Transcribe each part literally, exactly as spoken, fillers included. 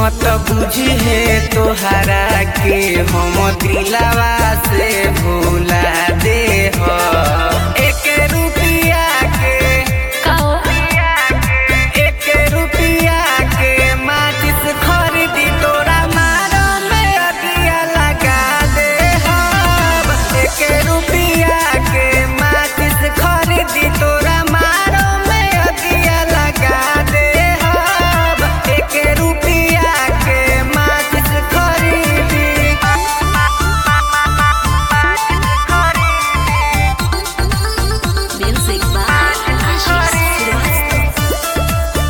मत बुझी है तोहरा के हम दिलावा से भूला दे हो एक रुपया के एक रुपया के माचिस खरीदी तोरा मारो में अदिया लगा दे हो एक रुपया के माचिस खरीदी तोरा मारो में अदिया लगा दे हो एक रुपया के माचिस खरीदी Music by Ashish Srivastava.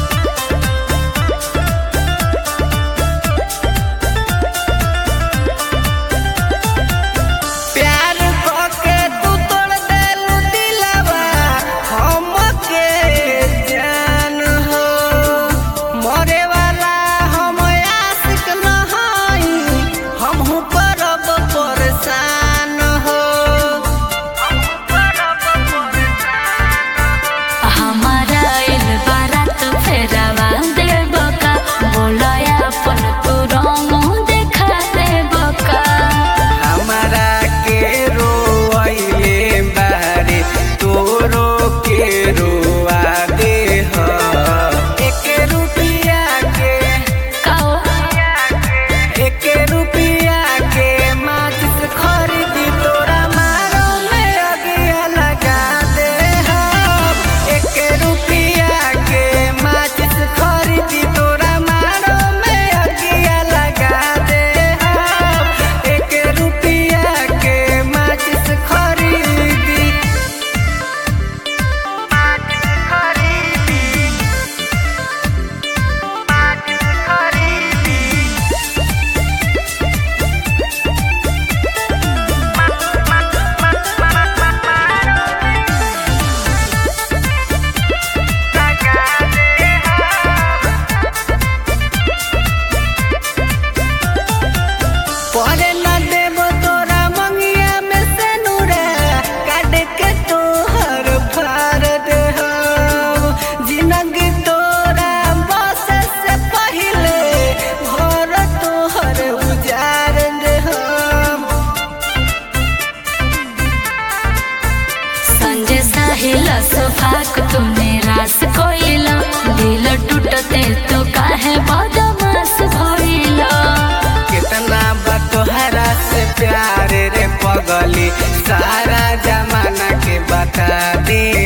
प्यार करके तू तोड़ देलू दिलवा हमके जान हो मरे वाला हम आशिक न हई हमहू करब परेशान हो हमारा इल बारात फेरावा देबो का बोलया अपन तू रंग देखा देबो का हमारा के रोइले बारे तोरो के रोआ दे हो एक रुपया के काओ एक रुपया के माचिस खरीदी तोरा मारो में अगिया लगा दे हो एक रुपया के माचिस खरीदी तोरा मारो में अगिया लगा दे हो एक रुपया के माचिस खरीदी माचिस खरीदी माचिस खरीदी परे न देबो तोरा मंगिया में से नूरा काट के तोहर फाड़ दे हो जिंदगी तोरा बस से पहिले घर तोहर उजाड़ दे हो संजय साहिल सोफाक तूने रास कोइला दिल टूटते तो काहे बदमाश भइला कितना बा तोहरा से प्यार रे पगली सारा जमाना के बता दे